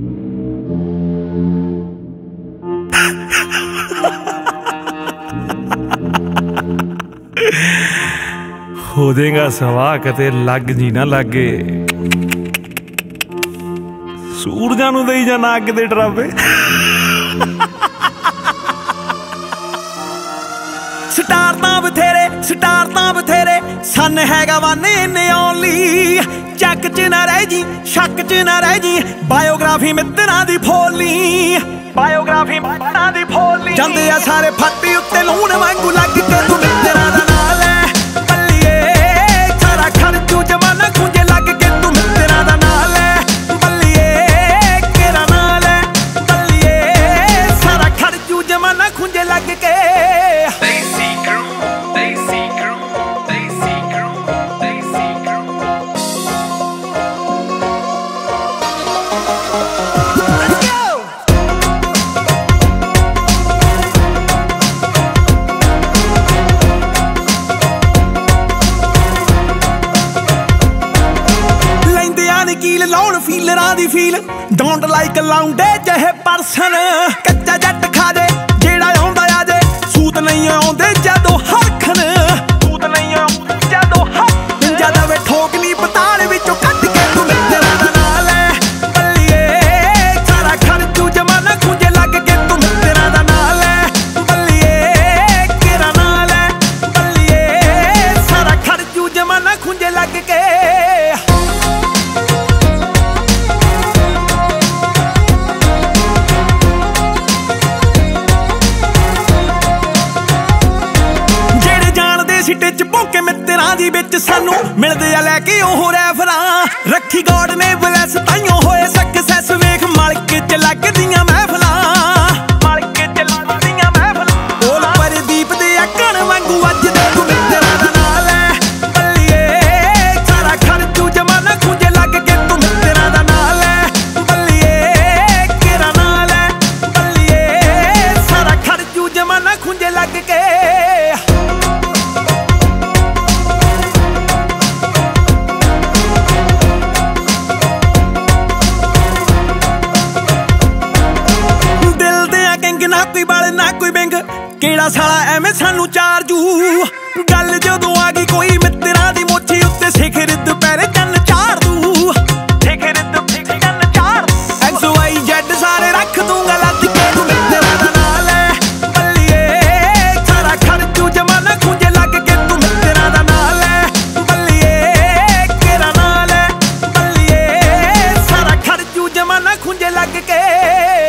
हो जाएगा सवा कते लग जी ना लागे सूरजा नूं देई जाना अग दे डरावे। स्टार तां बथेरे सन हैगा वन इन्ने ओनली चक च ना रह जी शक च ना रह जी बायोग्राफी मित्तरां दी फोली जांदे आ सारे फट्टी उत्ते लूण वांगू लग के तू मित्तरां दा नाल है बल्लिए सारा खर्चू जमाना खुंजे लग के तू मित्तरां दा नाल है बल्लिए केरा नाल है बल्लिए सारा खर्चू जमाना खुंजे लग के। कील लाउण फीलरां दी फील डोंट लाइक लाउंडे जहे पर्सन कच्चा जट खा दे जेड़ा आउंदा आ जे सूत नहीं आउंदे जदों हरखन जदा वे ठोकनी पताल विचों कट के तू मित्तरां दा नाल है बल्लिए सारा खर्चू जमाना खुंजे लग के तू मित्तरां दा नाल है बल्लिए केरा नाल है बल्लिए सारा खर्चू जमाना खुंजे लग के। सिटे च भोके मित्तरां दी विच सानू मिलदे आ लैके ओह रैफरां रखी गॉड ने ब्लैस ताइयों होए सक्सैस वेख मलके च लगदियां महफलां बोल परदीप दे अकण वांगू अज दे तू मित्तरां दा नाल है बल्लिए सारा खर्चू जमाना खुंजे लग के तू मित्तरां दा नाल है बल्लिए केरा नाल है बल्लिए सारा खर्चू जमाना खुंजे लग के। ना कोई बल ना कोई बिंग केड़ा साला एवें सानू चार जू गल जदों आ गई कोई मित्तरां दी मोछी उत्ते सिखर दुपहरे चन्न चाड़ दू XYZ सारे रख दूंगा लद के तू मित्तरां दा नाल है बल्लिए सारा खर्चू जमाना खुंजे लग के तू मित्तरां दा नाल है बल्लिए केरा नाल है बल्लिए सारा खर्चू जमाना खुंजे लग के।